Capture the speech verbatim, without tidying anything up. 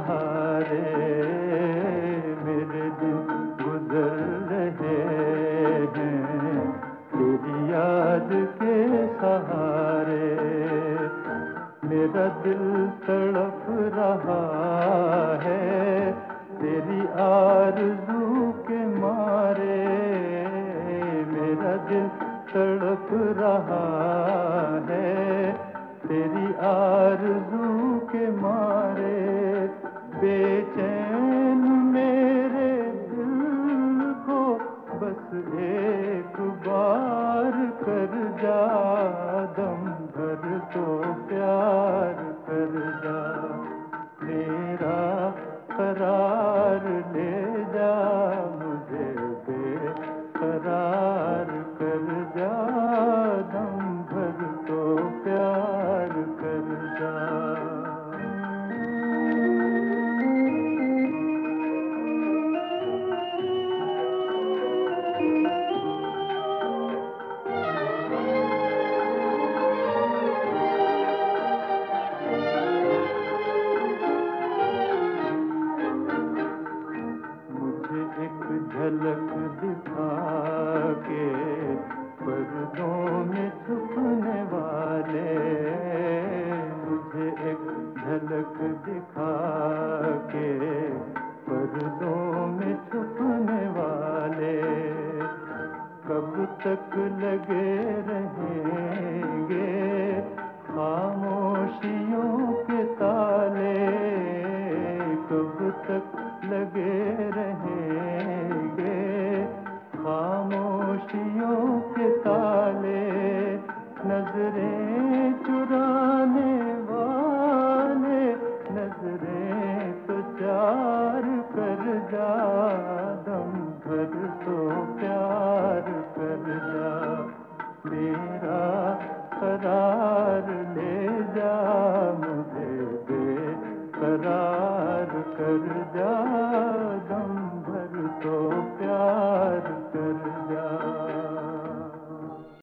सहारे मेरे दिन गुजर रहे हैं तेरी याद के सहारे। मेरा दिल तड़प रहा है तेरी आरज़ू के मारे। मेरा दिल तड़प रहा है तेरी आरज़ू के मारे। बेचैन मेरे दिल को बस एक बार कर जा, दम भर तो प्यार कर जा। मेरा करार ले जा, मुझे बेकरार कर जा, दम भर तो प्यार कर जा। एक झलक दिखा के पर्दों में छुपने वाले, मुझे एक झलक दिखा के पर्दों में छुपने वाले। कब तक लगे रहेंगे खामोशियों के ताले, कब तक लगे रहेंगे खामोशियों के ताले। नजरें चुराने वाले नजरें तो चार कर जा, दम भर तो प्यार कर जा। मेरा करार ले जा, मुझे बेकरार कर जा।